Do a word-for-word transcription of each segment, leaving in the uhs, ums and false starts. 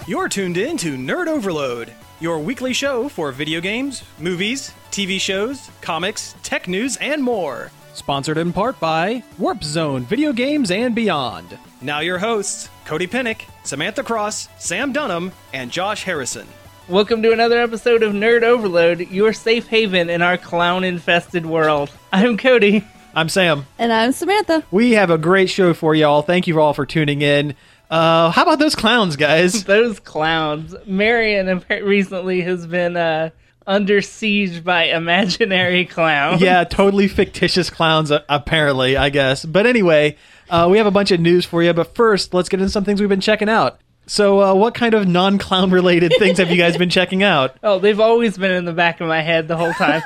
You're tuned in to Nerd Overload, your weekly show for video games, movies, T V shows, comics, tech news, and more. Sponsored in part by Warp Zone Video Games and Beyond. Now your hosts, Cody Pinnick, Samantha Cross, Sam Dunham, and Josh Harrison. Welcome to another episode of Nerd Overload, your safe haven in our clown-infested world. I'm Cody. I'm Sam. And I'm Samantha. We have a great show for y'all. Thank you all for tuning in. Uh, how about those clowns, guys? Those clowns. Marion recently has been uh, under siege by imaginary clowns. Yeah, totally fictitious clowns, uh, apparently, I guess. But anyway, uh, we have a bunch of news for you. But first, let's get into some things we've been checking out. So, uh, what kind of non-clown related things have you guys been checking out? Oh, they've always been in the back of my head the whole time.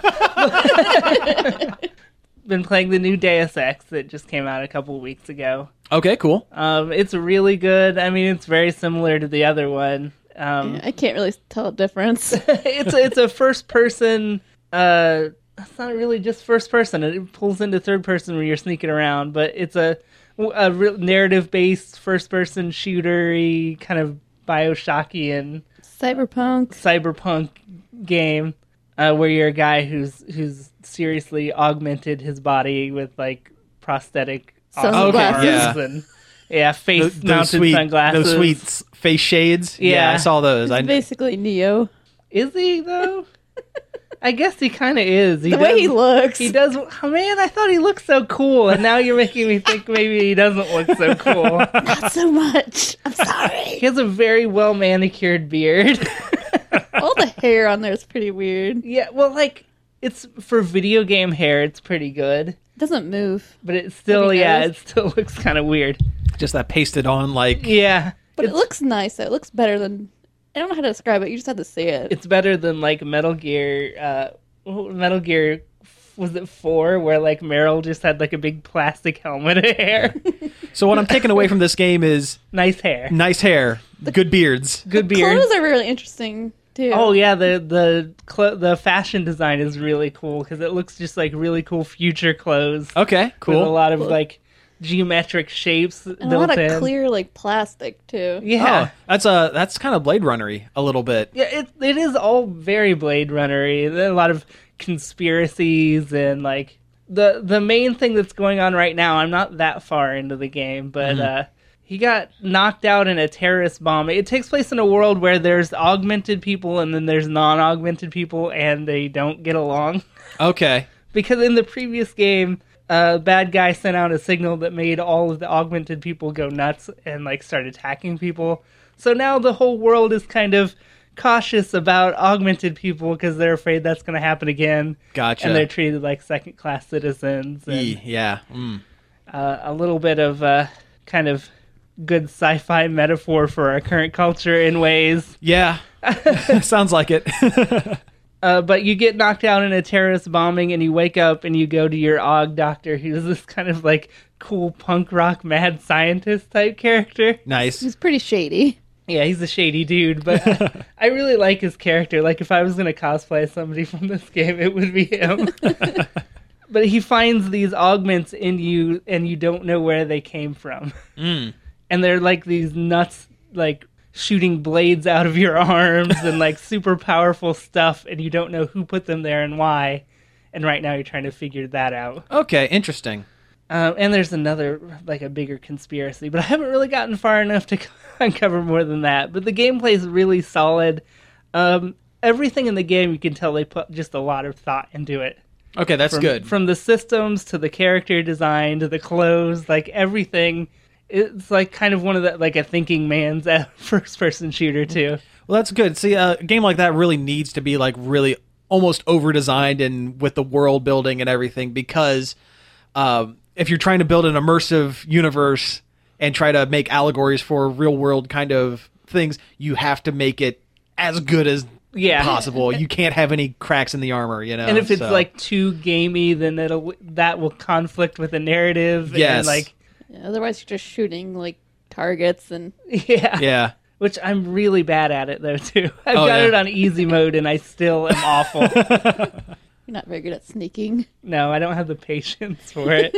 Been playing the new Deus Ex that just came out a couple of weeks ago. Okay, cool. Um, it's really good. I mean, it's very similar to the other one. Um, yeah, I can't really tell a difference. it's it's a first person. Uh, it's not really just first person. It pulls into third person when you're sneaking around, but it's a a real narrative based first person shootery kind of Bioshockian Cyberpunk cyberpunk game uh, where you're a guy who's who's seriously augmented his body with like prosthetic sunglasses. arms yeah. and yeah, face Those, mounted those sweet, sunglasses. Those sweet s- face shades. Yeah, Yeah. I saw those. It's I basically Neo. Is he though? I guess he kind of is. He The does, way he looks. He does. Oh, man, I thought he looked so cool, and now you're making me think maybe he doesn't look so cool. Not so much. I'm sorry. He has a very well manicured beard. All the hair on there is pretty weird. Yeah, well, like it's for video game hair, it's pretty good, It doesn't move. but it still, Maybe yeah, nose. it still looks kind of weird. just that pasted on, like... Yeah, But it it's- looks nice, though. It looks better than... I don't know how to describe it. You just have to see it. It's better than like Metal Gear. Uh, Metal Gear, was it four, where like Meryl just had like a big plastic helmet of hair, So what I'm taking away from this game is nice hair, nice hair, good beards. good the beard. clothes are really interesting, too. Oh yeah, the the clo- the fashion design is really cool because it looks just like really cool future clothes. Okay, With a cool. lot of like geometric shapes And built a lot of in. clear, like, plastic, too. Yeah, Oh, that's uh, that's kind of Blade Runner-y a little bit. yeah, it it is all very Blade Runner-y. There are a lot of conspiracies and like the the main thing that's going on right now. I'm not that far into the game, but Mm-hmm. uh, he got knocked out in a terrorist bomb. It takes place in a world where there's augmented people and then there's non-augmented people, and they don't get along. Okay. Because in the previous game, a uh, bad guy sent out a signal that made all of the augmented people go nuts and like start attacking people. So now the whole world is kind of cautious about augmented people because they're afraid that's going to happen again. Gotcha. And they're treated like second-class citizens. And, E, yeah. Mm. uh, a little bit of uh, kind of good sci-fi metaphor for our current culture in ways. Yeah. Sounds like it. Uh, but you get knocked out in a terrorist bombing, and you wake up and you go to your Aug doctor, who's this kind of like cool punk rock mad scientist type character. Nice. He's pretty shady. Yeah, he's a shady dude, but I really like his character. Like, if I was going to cosplay somebody from this game, it would be him. But he finds these augments in you, and you don't know where they came from. Mm. And they're like these nuts, like, shooting blades out of your arms and like super powerful stuff, and you don't know who put them there and why. And right now you're trying to figure that out. Okay, interesting. Um, and there's another, like a bigger conspiracy, but I haven't really gotten far enough to uncover more than that. But the gameplay is really solid. Um, everything in the game, you can tell they put just a lot of thought into it. Okay, that's From, good. From the systems to the character design to the clothes, like everything. It's like kind of one of the, like a thinking man's first-person shooter, too. Well, that's good. See, uh, a game like that really needs to be like really almost over-designed and with the world building and everything, because um, if you're trying to build an immersive universe and try to make allegories for real-world kind of things, you have to make it as good as Yeah. possible. You can't have any cracks in the armor, you know. And if it's so. like too gamey, then it'll that will conflict with the narrative. Yes. And like, Yeah, otherwise, you're just shooting, like, targets and... yeah. yeah. Which I'm really bad at it, though, too. I've Oh, got yeah. it on easy mode, and I still am awful. You're not very good at sneaking. No, I don't have the patience for it.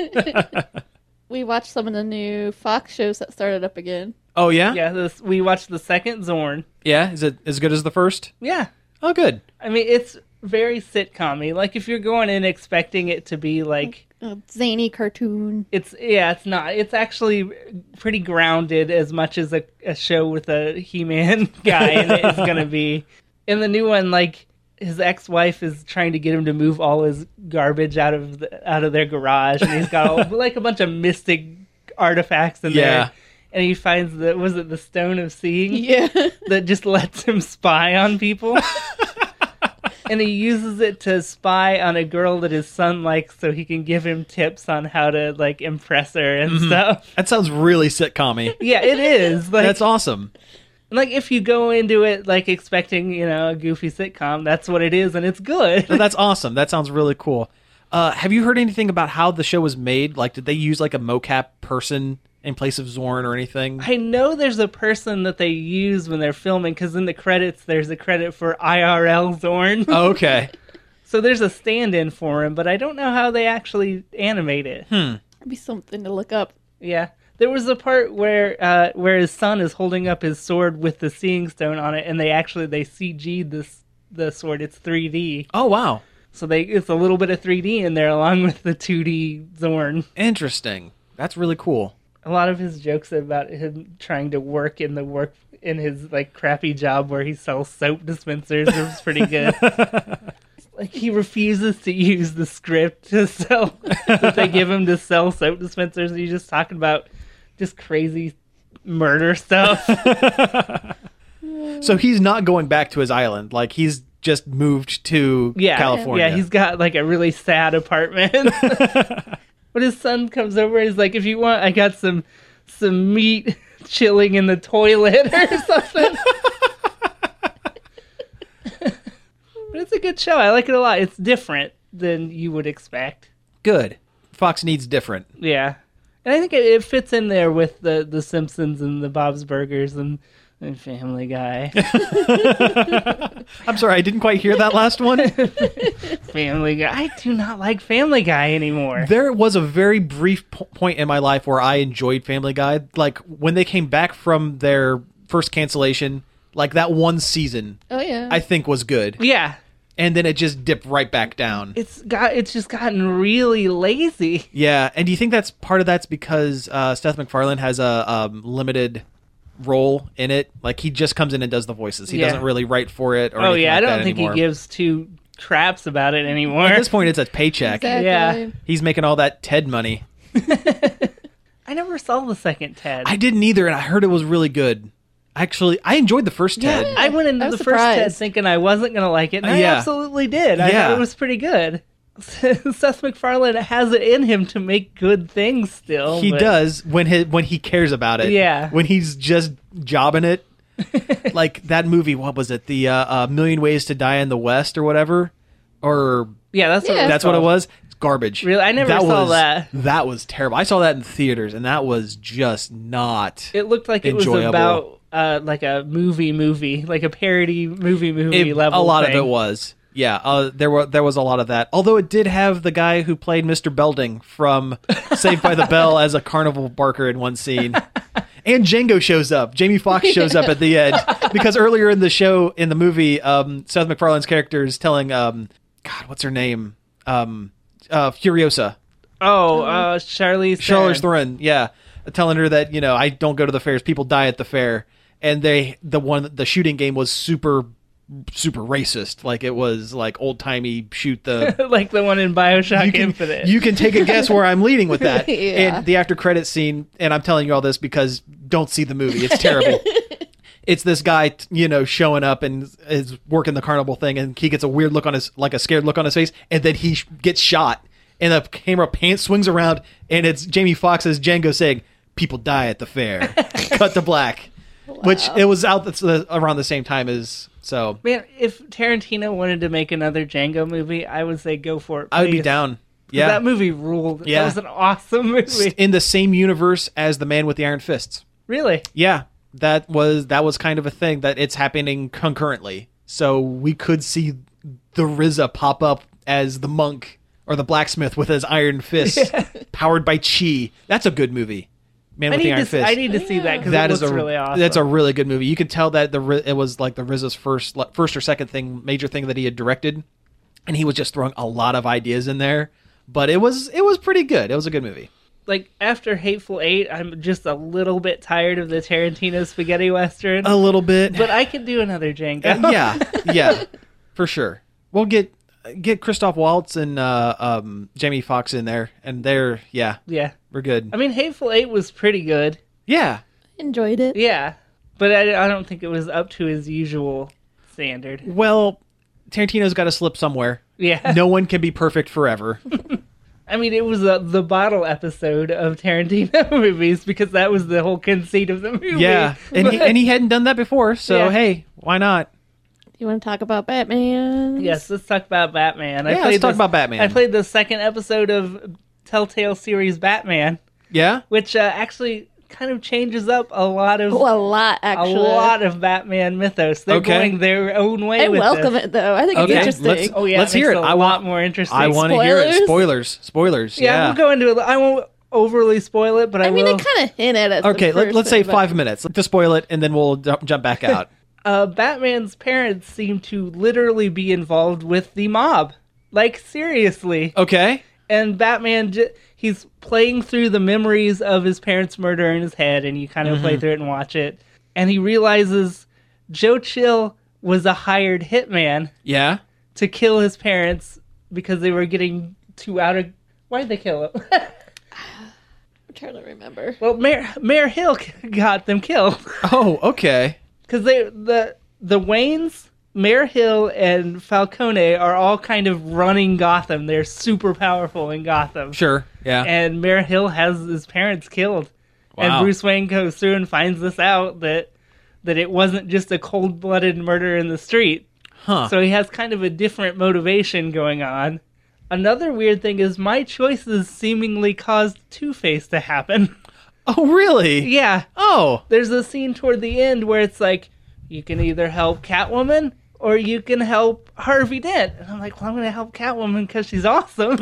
We watched some of the new Fox shows that started up again. Oh yeah. Yeah, this, we watched the second Zorn. Yeah, is it as good as the first? Yeah. Oh, good. I mean, it's very sitcom-y. Like, if you're going in expecting it to be, like... A zany cartoon. It's, yeah, it's not. It's actually pretty grounded as much as a, a show with a He-Man guy in it is going to be. In the new one, like, his ex-wife is trying to get him to move all his garbage out of the, out of their garage, and he's got, all, like, a bunch of mystic artifacts in Yeah. there. And he finds the, was it the Stone of Seeing? Yeah. That just lets him spy on people. And he uses it to spy on a girl that his son likes so he can give him tips on how to, like, impress her and Mm-hmm. stuff. That sounds really sitcom-y. Yeah, it is. Like, That's awesome. like, if you go into it, like, expecting, you know, a goofy sitcom, that's what it is, and it's good. No, that's awesome. That sounds really cool. Uh, have you heard anything about how the show was made? Like, did they use, like, a mocap person in place of Zorn or anything? I know there's a person that they use when they're filming, because in the credits, there's a credit for I R L Zorn. Oh, okay. So there's a stand-in for him, but I don't know how they actually animate it. Hmm. That'd be something to look up. Yeah. There was a part where uh, where his son is holding up his sword with the Seeing Stone on it, and they actually, they C G'd this, the sword. It's three D. Oh, wow. So they it's a little bit of three D in there along with the two D Zorn. Interesting. That's really cool. A lot of his jokes about him trying to work in the work in his like crappy job where he sells soap dispensers is pretty good. Like he refuses to use the script to sell that they give him to sell soap dispensers. He's just talking about just crazy murder stuff. So he's not going back to his island. Like, he's just moved to Yeah, California. yeah, he's got like a really sad apartment. But his son comes over and he's like, if you want, I got some some meat chilling in the toilet or something. But it's a good show. I like it a lot. It's different than you would expect. Good. Fox needs different. Yeah. And I think it, it fits in there with the, the Simpsons and the Bob's Burgers and, and Family Guy. I'm sorry, I didn't quite hear that last one. Family Guy. I do not like Family Guy anymore. There was a very brief po- point in my life where I enjoyed Family Guy. Like, when they came back from their first cancellation, like, that one season, Oh, yeah. I think was good. Yeah. And then it just dipped right back down. It's got it's just gotten really lazy. Yeah, and do you think that's part of that's because uh, Seth MacFarlane has a um, limited role in it? Like, he just comes in and does the voices. He Yeah. doesn't really write for it or Oh anything yeah, like I don't that think anymore. he gives two craps about it anymore. At this point, it's a paycheck. Exactly. Yeah. He's making all that TED money. I never saw the second Ted. I didn't either, and I heard it was really good. Actually, I enjoyed the first yeah, TED. I went into I the was first Ted surprised. thinking I wasn't gonna like it, and I Yeah. absolutely did. I Yeah. thought it was pretty good. Seth MacFarlane has it in him to make good things still. He but- does when he when he cares about it. Yeah. When he's just jobbing it. Like that movie, what was it? The uh, uh, Million Ways to Die in the West or whatever? Or Yeah, that's what Yeah. it was that's what it called. was? It's garbage. Really? I never saw was, that. That was terrible. I saw that in theaters and that was just not It looked like it was enjoyable. about uh, like a movie movie, like a parody movie movie It- level. a lot thing. of it was. Yeah, uh, there were there was a lot of that. Although it did have the guy who played Mister Belding from Saved by the Bell as a carnival barker in one scene. And Django shows up. Jamie Foxx shows up at the end because earlier in the show, in the movie, um, Seth MacFarlane's character is telling, um, God, what's her name? Um, uh, Furiosa, Oh, uh, Charlize Charlize Theron. Theron. Yeah, telling her that you know I don't go to the fairs. People die at the fair, and they the one the shooting game was super super racist. Like it was like old timey shoot the. Like the one in Bioshock You can, Infinite. you can take a guess where I'm leading with that. Yeah. And the after credit scene, and I'm telling you all this because don't see the movie. It's terrible. It's this guy, t- you know, showing up and is working the carnival thing, and he gets a weird look on his, like a scared look on his face, and then he sh- gets shot, and the camera pan swings around, and it's Jamie Foxx as Django saying, "People die at the fair." Cut to black, which it was out that's uh, around the same time as so. Man, if Tarantino wanted to make another Django movie, I would say go for it. I would be please. down. 'Cause Yeah, that movie ruled. Yeah. That was an awesome movie. in the same universe as the Man with the Iron Fists. Really? Yeah, that was that was kind of a thing that it's happening concurrently. So we could see the R Z A pop up as the monk or the blacksmith with his iron fist, powered by chi. That's a good movie. Man I with need the Iron to Fist. I need to see that because That it is looks a really awesome. That's a really good movie. You can tell that the R- it was like the R Z A's first first or second thing, major thing that he had directed, and he was just throwing a lot of ideas in there. But it was it was pretty good. It was a good movie. Like after Hateful Eight, I'm just a little bit tired of the Tarantino spaghetti western. A little bit, But I could do another Django. Uh, yeah, yeah, for sure. We'll get get Christoph Waltz and uh, um, Jamie Foxx in there, and they're yeah, yeah. we're good. I mean, Hateful Eight was pretty good. Yeah, Enjoyed it. Yeah, but I, I don't think it was up to his usual standard. well, Tarantino's got to slip somewhere. Yeah. No one can be perfect forever. I mean, it was a, the bottle episode of Tarantino movies because that was the whole conceit of the movie. Yeah, and he, and he hadn't done that before, so Yeah. hey, why not? You want to talk about Batman? Yes, let's talk about Batman. I Yeah, let's played talk this- about Batman. I played the second episode of Telltale series Batman, Yeah, which uh, actually kind of changes up a lot of Oh, a lot, a actually. lot of Batman mythos. They're Okay. going their own way I with welcome this. it, though. I think Okay, it's interesting. let's- Oh yeah, Let's it hear makes it. A I lot want- more interesting. I want to hear it. Spoilers? Spoilers, spoilers. Yeah, Yeah. we'll go into it. I won't overly spoil it, but I, I mean, will. it kind of hinted at the Okay, let, first let's say thing, but- five minutes to spoil it, and then we'll jump, jump back out. uh, Batman's parents seem to literally be involved with the mob. Like, seriously. Okay. And Batman, j- he's playing through the memories of his parents' murder in his head, and you kind of play through it and watch it. And he realizes Joe Chill was a hired hitman Yeah. to kill his parents because they were getting too out of... Why'd they kill him? I'm trying to remember. Well, Mayor, Mayor Hill got them killed. Oh, okay. Because they the the Waynes, Mayor Hill, and Falcone are all kind of running Gotham. They're super powerful in Gotham. Sure. Yeah. And Mayor Hill has his parents killed. Wow. And Bruce Wayne goes through and finds this out that that it wasn't just a cold-blooded murder in the street. Huh. So he has kind of a different motivation going on. Another weird thing is my choices seemingly caused Two-Face to happen. Oh, really? Yeah. Oh. There's a scene toward the end where it's like, you can either help Catwoman or you can help Harvey Dent. And I'm like, well, I'm going to help Catwoman because she's awesome.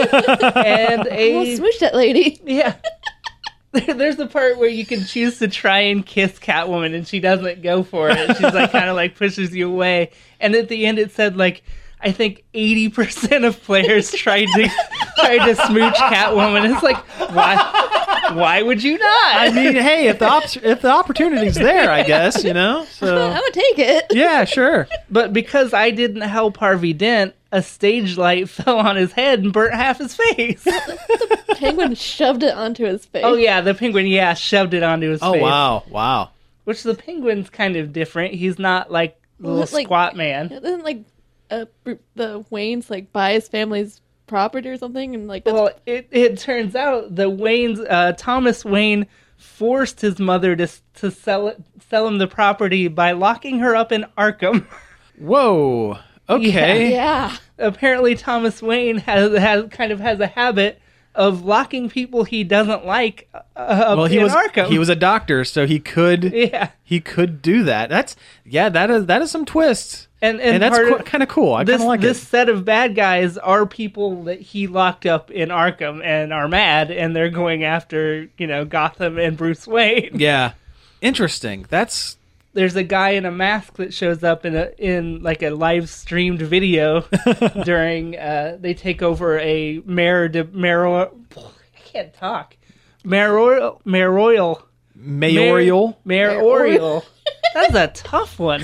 and Well, a... smooch that lady. Yeah. There- There's the part where you can choose to try and kiss Catwoman and she doesn't go for it. She's like, kind of like pushes you away. And at the end it said like, I think eighty percent of players tried to tried to smooch Catwoman. It's like, why why would you not? I mean, hey, if the op- if the opportunity's there, I guess, you know. I'm So gonna take it. yeah, sure. But because I didn't help Harvey Dent, a stage light fell on his head and burnt half his face. Penguin shoved it onto his face. Oh yeah, the penguin, yeah, shoved it onto his Oh face. wow, wow. Which the penguin's kind of different. He's not like Well, little it's like- squat man. Isn't like uh, Br- the Waynes like buy his family's property or something, and like that's, Well, it, it turns out the Wayne's uh, Thomas Wayne forced his mother to to sell it, sell him the property by locking her up in Arkham. Whoa. Okay. yeah. Apparently, Thomas Wayne has has kind of has a habit of locking people he doesn't like uh, up Well, he in was Arkham. he was a doctor, so he could yeah, he could do that. That's yeah, that is that is some twists. and and, And, that's part co- of- kind of cool. I this kind of like this it. set of bad guys are people that he locked up in Arkham and are mad, and they're going after you know Gotham and Bruce Wayne. Yeah. Interesting. That's There's a guy in a mask that shows up in a in like a live streamed video during uh, they take over a mayor de mayor. I can't talk. Mayoral mayoral mayoral. mayoral. That's a tough one.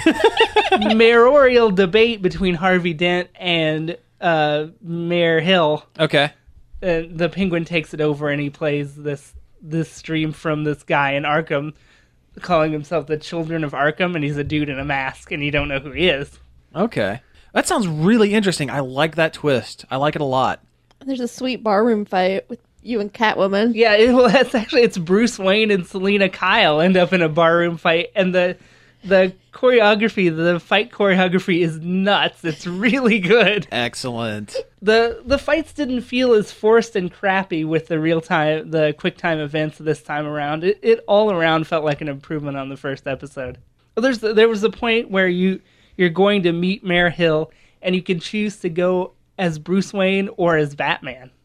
Mayoral debate between Harvey Dent and uh, Mayor Hill. Okay. And the Penguin takes it over and he plays this this stream from this guy in Arkham, calling himself the Children of Arkham, and he's a dude in a mask, and you don't know who he is. Okay. That sounds really interesting. I like that twist. I like it a lot. There's a sweet barroom fight with you and Catwoman. Yeah, it, well, that's actually it's Bruce Wayne and Selena Kyle end up in a barroom fight, and the the choreography, the fight choreography is nuts. It's really good. Excellent. the The fights didn't feel as forced and crappy with the real time, the quick time events this time around. It, it all around felt like an improvement on the first episode. Well, there's there was a point where you you're going to meet Mayor Hill, and you can choose to go as Bruce Wayne or as Batman.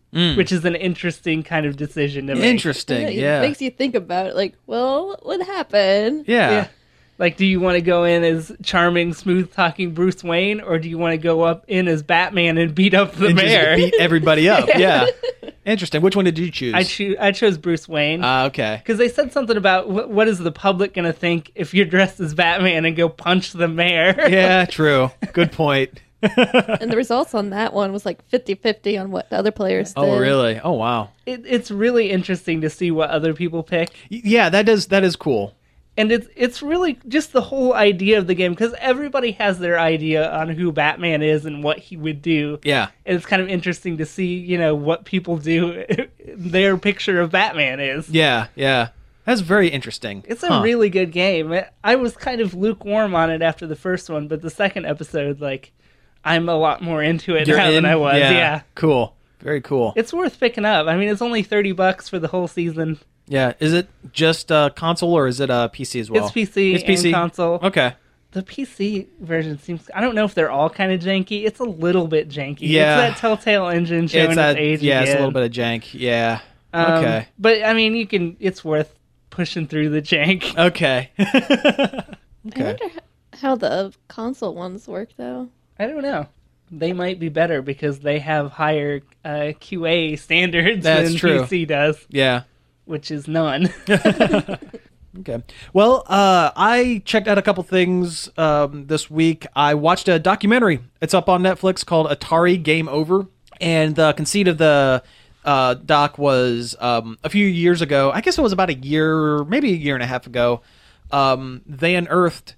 which is an interesting kind of decision to make. Interesting, it yeah. makes you think about it, like, well, what would happen? yeah. Yeah. Like, do you want to go in as charming, smooth-talking Bruce Wayne, or do you want to go up in as Batman and beat up the And mayor? just beat everybody up. Yeah. Interesting. Which one did you choose? I, cho- I chose Bruce Wayne. Ah, okay. Because they said something about wh- what is the public going to think if you're dressed as Batman and go punch the mayor? Yeah, true. Good point. And the results on that one was like fifty-fifty on what the other players did. Oh, really? Oh, wow. It, it's really interesting to see what other people pick. Y- Yeah, that does that is cool. And it's it's really just the whole idea of the game, because everybody has their idea on who Batman is and what he would do. Yeah. And it's kind of interesting to see, you know, what people do, their picture of Batman is. Yeah, yeah. That's very interesting. It's a Huh. really good game. I was kind of lukewarm on it after the first one, but the second episode, like, I'm a lot more into it You're now than in? I was. Yeah. Cool. Very cool. It's worth picking up. I mean, it's only thirty bucks for the whole season. Yeah. Is it just uh, console or is it uh, P C as well? It's P C It's P C. and console. Okay. The P C version seems... I don't know if they're all kind of janky. It's a little bit janky. Yeah. It's that Telltale engine showing It's its that, age yeah, it's a again. little bit of jank. Yeah. Um, okay. But, I mean, you can... It's worth pushing through the jank. Okay. I okay. wonder h- how the console ones work, though. I don't know. They might be better because they have higher uh, Q A standards That's than true. P C does, Yeah. which is none. Okay. Well, uh, I checked out a couple things um, this week. I watched a documentary. It's up on Netflix called Atari Game Over. And the conceit of the uh, doc was um, a few years ago, I guess it was about a year, maybe a year and a half ago, um, they unearthed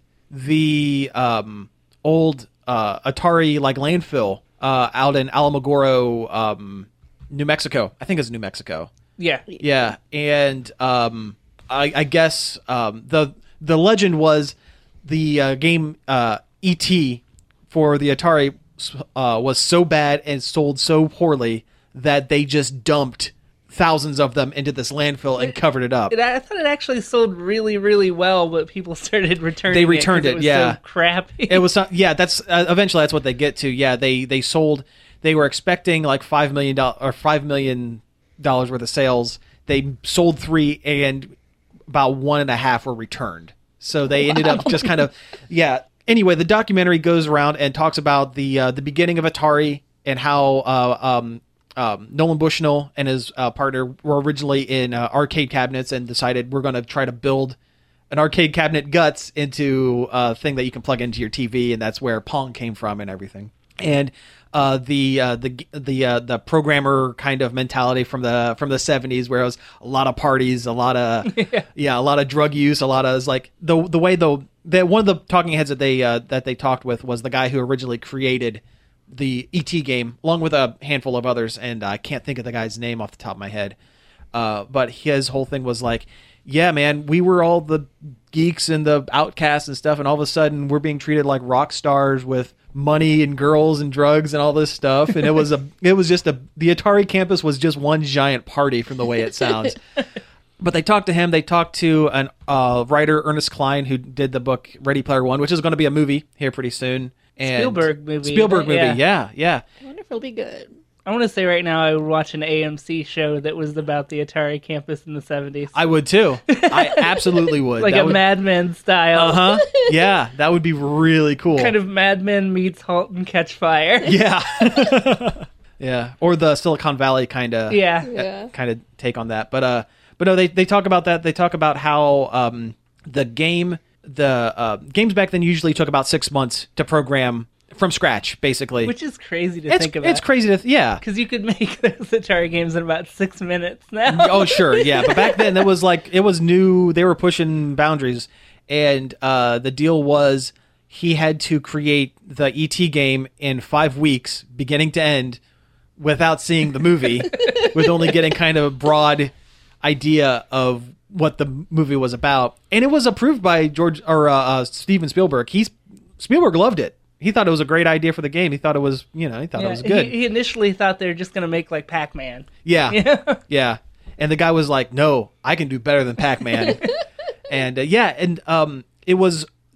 the um, old uh, Atari like landfill uh, out in Alamogordo, um, New Mexico. I think it's New Mexico. yeah. Yeah, and um, I, I guess um, the the legend was the uh, game uh, E T for the Atari uh, was so bad and sold so poorly that they just dumped thousands of them into this landfill and covered it up. It, I thought it actually sold really, really well, but people started returning They it 'cause returned it. it, was yeah. so crappy. It was not, yeah. That's uh, eventually that's what they get to. Yeah, they they sold. They were expecting like five million dollars or five million dollars worth of sales. They sold three, and about one and a half were returned. So they ended up just kind of, yeah. Anyway, the documentary goes around and talks about the uh, the beginning of Atari and how uh, um, um, Nolan Bushnell and his uh, partner were originally in uh, arcade cabinets and decided we're going to try to build an arcade cabinet guts into a thing that you can plug into your T V, and that's where Pong came from and everything. And uh, the uh, the the uh, the programmer kind of mentality from the from the seventies, where it was a lot of parties, a lot of yeah. yeah, a lot of drug use, a lot of like the the way though that one of the talking heads that they uh, that they talked with was the guy who originally created the E T game, along with a handful of others, and I can't think of the guy's name off the top of my head. Uh, but his whole thing was like, yeah, man, we were all the geeks and the outcasts and stuff, and all of a sudden we're being treated like rock stars with money and girls and drugs and all this stuff. And it was a, it was just a, the Atari campus was just one giant party from the way it sounds. But they talked to him. They talked to an uh, writer, Ernest Cline, who did the book Ready Player One, which is going to be a movie here pretty soon. And Spielberg movie. Spielberg movie, Yeah. yeah, yeah. I wonder if it'll be good. I want to say right now I would watch an A M C show that was about the Atari campus in the seventies. I would too. I absolutely would. Like That a would, Mad Men style. Uh huh. Yeah, that would be really cool. Kind of Mad Men meets Halt and Catch Fire. Yeah. Yeah. Or the Silicon Valley kind of Yeah. Yeah. kind of take on that. But uh but no, they they talk about that. They talk about how um the game the uh games back then usually took about six months to program from scratch, basically. Which is crazy to it's, think about. it's crazy to th- yeah. Because you could make those Atari games in about six minutes now. Oh sure, yeah. But back then it was like it was new. They were pushing boundaries, and uh, the deal was he had to create the E T game in five weeks, beginning to end, without seeing the movie, with only getting kind of a broad idea of what the movie was about. And it was approved by George or uh, uh, Steven Spielberg. He's Spielberg loved it. He thought it was a great idea for the game. He thought it was, you know, he thought Yeah, it was good. He, he initially thought they were just going to make like Pac-Man. Yeah. Yeah. Yeah. And the guy was like, no, I can do better than Pac-Man. and uh, yeah, and um, it was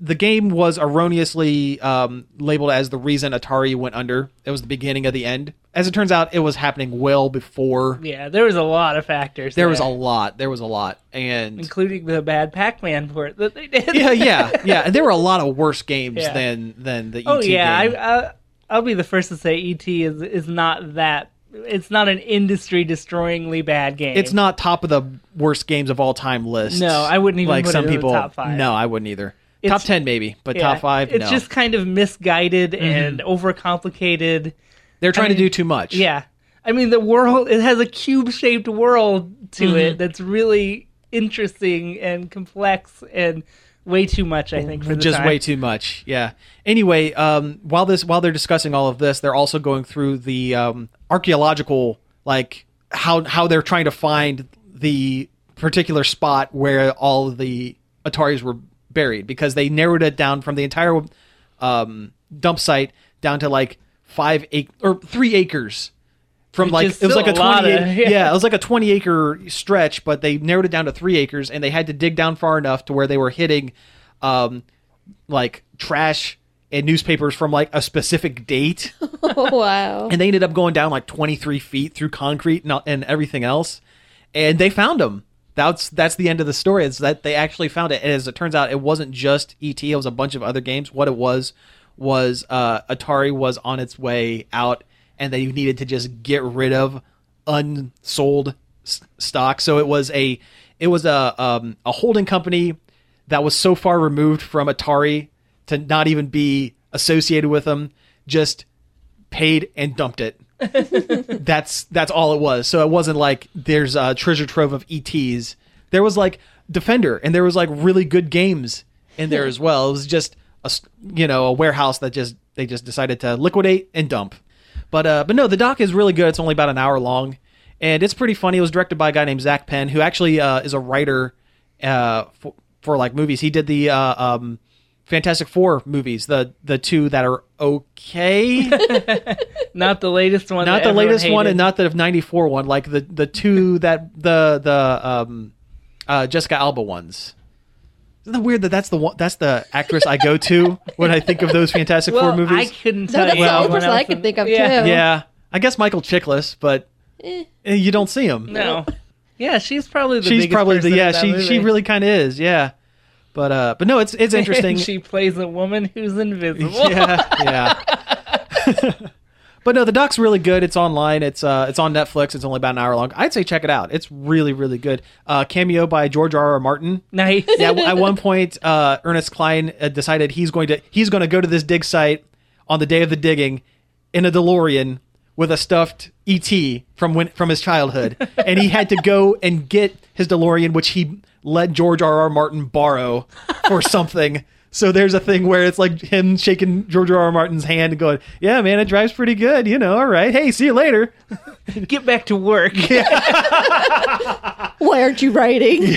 the game was erroneously um, labeled as the reason Atari went under. It was the beginning of the end. As it turns out, it was happening well before. Yeah, there was a lot of factors. There there. was a lot. There was a lot, and including the bad Pac-Man port that they did. yeah, yeah, yeah. And there were a lot of worse games Yeah. than than the E T Oh yeah, game. I, I, I'll be the first to say E T is is not that. It's not an industry-destroyingly bad game. It's not top of the worst games of all time list. No, I wouldn't even like put some it in the people. top five. No, I wouldn't either. It's- top ten maybe, but Yeah, top five. It's no. just kind of misguided and overcomplicated. They're trying I mean, to do too much. Yeah, I mean the world. It has a cube-shaped world to Mm-hmm. it that's really interesting and complex and way too much. I think for the just time. way too much. Yeah. Anyway, um, while this while they're discussing all of this, they're also going through the um, archaeological, like how how they're trying to find the particular spot where all of the Ataris were buried, because they narrowed it down from the entire um, dump site down to like five ac- or three acres. From Which like is it was still like a a lot twenty of- yeah. yeah. it was like a twenty acre stretch, but they narrowed it down to three acres, and they had to dig down far enough to where they were hitting um like trash and newspapers from like a specific date, Oh, wow. and they ended up going down like twenty-three feet through concrete and, and everything else, and they found them. That's that's the end of the story. Is that they actually found it, and as it turns out, it wasn't just E T. It was a bunch of other games. What it was was uh, Atari was on its way out, and they needed to just get rid of unsold s- stock. So it was a it was a um, a holding company that was so far removed from Atari to not even be associated with them, just paid and dumped it. that's that's all it was. So it wasn't like there's a treasure trove of E Ts. There was like Defender, and there was like really good games in there as well. It was just a s- you know a warehouse that just they just decided to liquidate and dump. But uh, but no, the doc is really good. It's only about an hour long, and it's pretty funny. It was directed by a guy named Zach Penn, who actually uh, is a writer uh, for, for like movies. He did the uh, um, Fantastic Four movies, the the two that are okay, Not the latest one. not that the everyone latest one, hated. and not the ninety-four one, like the the two that the the um, uh, Jessica Alba ones. Isn't that weird that that's the one, that's the actress I go to when I think of those Fantastic well, Four movies? I couldn't No, tell that's you. the only anyone person I else could in- think of, yeah. too. Yeah, I guess Michael Chiklis, but Eh. eh, you don't see him. No. Yeah, she's probably the She's biggest probably the person yeah. in that She movie. she really kind of is. Yeah, but uh, but no, it's it's interesting. And she plays a woman who's invisible. yeah, yeah. But no, the doc's really good. It's online. It's uh, it's on Netflix. It's only about an hour long. I'd say check it out. It's really, really good. Uh, cameo by George R. R. Martin. Nice. Yeah, at one point, uh, Ernest Klein uh, decided he's going to he's going to go to this dig site on the day of the digging in a DeLorean with a stuffed E T from when, from his childhood, and he had to go and get his DeLorean, which he let George R. R. Martin borrow for something. So there's a thing where it's like him shaking George R. R. Martin's hand and going, "Yeah, man, it drives pretty good. You know, all right. Hey, see you later." Get back to work. Why aren't you writing?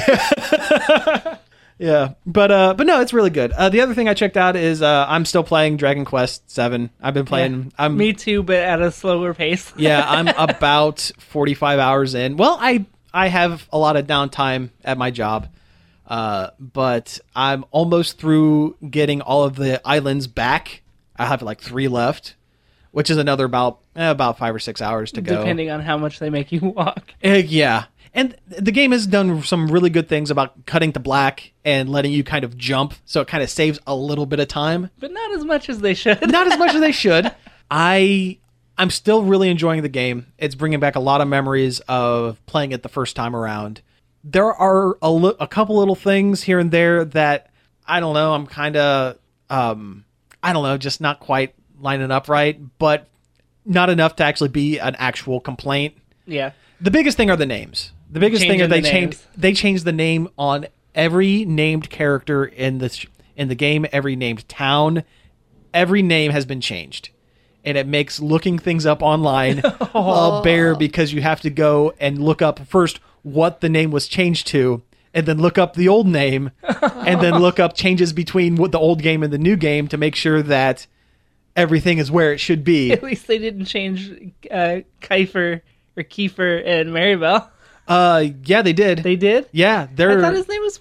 Yeah, but uh, but no, it's really good. Uh, the other thing I checked out is uh, I'm still playing Dragon Quest seven. I've been playing. I'm Me too, but at a slower pace. yeah, I'm about forty-five hours in. Well, I I have a lot of downtime at my job, uh, but I'm almost through getting all of the islands back. I have like three left, which is another about eh, about five or six hours to go. Depending on how much they make you walk. Uh, yeah. And the game has done some really good things about cutting to black and letting you kind of jump, so it kind of saves a little bit of time. But not as much as they should. Not as much as they should. I I'm still really enjoying the game. It's bringing back a lot of memories of playing it the first time around. There are a, li- a couple little things here and there that I don't know. I'm kind of um I don't know, just not quite lining up right, but not enough to actually be an actual complaint. Yeah. The biggest thing are the names. The biggest thing Changing is they the changed names. they changed the name on every named character in the sh- in the game, every named town, every name has been changed. And it makes looking things up online a bear, because you have to go and look up first what the name was changed to, and then look up the old name, and then look up changes between what the old game and the new game to make sure that everything is where it should be. At least they didn't change uh, Kiefer or Kiefer and Maribel. Uh, yeah, they did. They did? yeah, I they're thought his name was Prince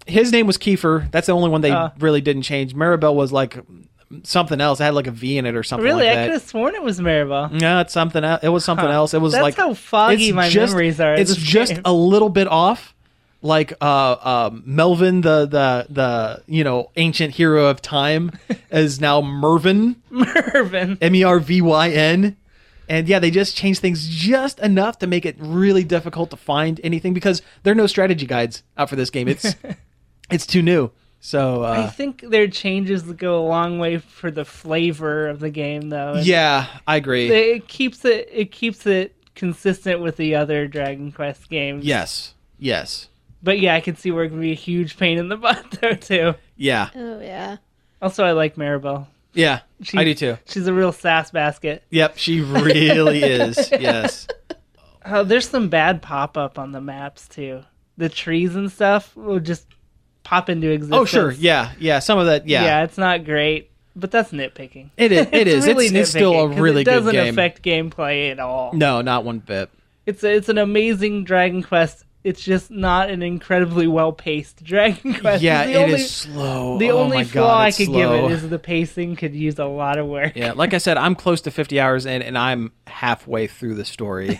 his name was Kiefer. That's the only one they Uh. really didn't change. Maribel was like something else. It had like a V in it or something Really, like I that. could have sworn it was Maribel. No, it's something else. It was something Huh. else. It was That's like how foggy it's my just- memories are of It's this just game. a little bit off. Like uh, uh, Melvin, the the the you know ancient hero of time, is now Mervyn, Mervyn. M E R V Y N, and yeah, they just changed things just enough to make it really difficult to find anything because there are no strategy guides out for this game. It's it's too new. So I uh, think their changes go a long way for the flavor of the game, though. And yeah, I agree. it keeps it it keeps it consistent with the other Dragon Quest games. yes, yes, But yeah, I can see where it can be a huge pain in the butt, though, too. yeah, Oh yeah. Also, I like Maribel. yeah. She- I do too. She's a real sass basket. Yep, she really is. Yes. Oh, there's some bad pop-up on the maps, too. The trees and stuff will just pop into existence. Oh, sure. Yeah, yeah. Some of that. Yeah, Yeah, it's not great, but that's nitpicking. it is. It is. really It's, it's still a nitpicking, 'cause really it good doesn't game. affect gameplay at all. No, not one bit. It's a, it's an amazing Dragon Quest. It's just not an incredibly well-paced Dragon Quest. Yeah, the it only, is slow. The oh only my flaw God, I it's could slow. give it is the pacing could use a lot of work. Yeah, like I said, I'm close to fifty hours in, and I'm halfway through the story.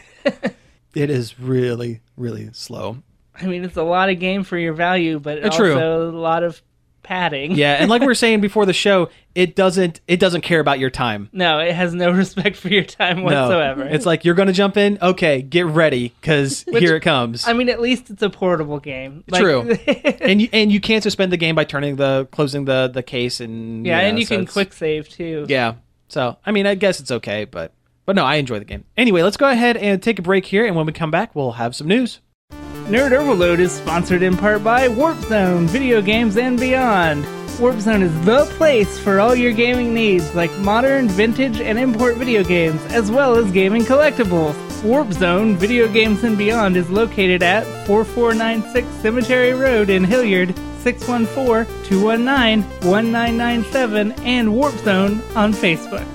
It is really, really slow. I mean, it's a lot of game for your value, but Uh, also true. a lot of padding. Yeah, and like we were saying before the show, it doesn't it doesn't care about your time. No, it has no respect for your time whatsoever. No. It's like you're going to jump in. Okay, get ready because Which- here it comes. I mean, at least it's a portable game. Like- True. and you and you can't suspend the game by turning the closing the the case and yeah, you know, and you so can it's- quick save too. Yeah. So I mean, I guess it's okay, but but no, I enjoy the game. Anyway, let's go ahead and take a break here, and when we come back, we'll have some news. Nerd Overload is sponsored in part by Warp Zone, video games and beyond. Warp Zone is the place for all your gaming needs, like modern, vintage, and import video games, as well as gaming collectibles. Warp Zone, video games and beyond, is located at forty-four ninety-six Cemetery Road in Hilliard, six one four, two one nine, one nine nine seven, and Warp Zone on Facebook.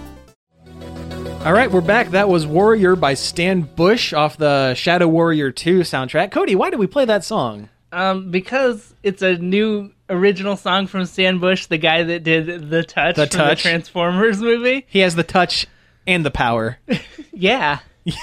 All right, we're back. That was Warrior by Stan Bush off the Shadow Warrior two soundtrack. Cody, why did we play that song? Um, because it's a new original song from Stan Bush, the guy that did The Touch The from Touch. the Transformers movie. He has the touch and the power. Yeah.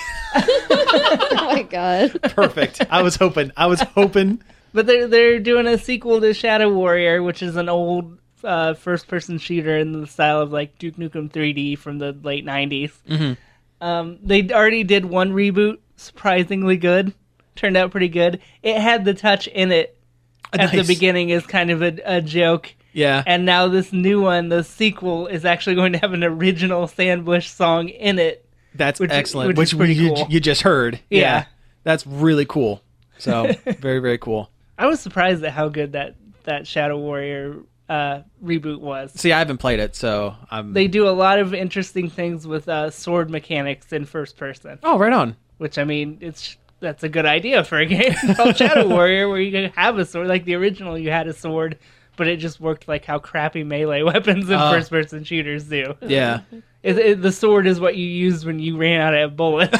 Oh my god. Perfect. I was hoping. I was hoping. But they're, they're doing a sequel to Shadow Warrior, which is an old uh, first-person shooter in the style of like Duke Nukem three D from the late nineties. Mm-hmm. Um, they already did one reboot, surprisingly good. Turned out pretty good. It had The Touch in it at the Nice. beginning as kind of a, a joke. Yeah. And now this new one, the sequel, is actually going to have an original Stan Bush song in it. That's which- excellent. which is pretty you, cool. you just heard. Yeah. That's really cool. So, very, very cool. I was surprised at how good that, that Shadow Warrior uh, reboot was. See, I haven't played it, so I'm... They do a lot of interesting things with uh, sword mechanics in first person, Oh, right on. which I mean, it's that's a good idea for a game called Shadow Warrior, where you can have a sword. Like the original, you had a sword, but it just worked like how crappy melee weapons in Oh. first person shooters do. Yeah. It, it, the sword is what you used when you ran out of bullets.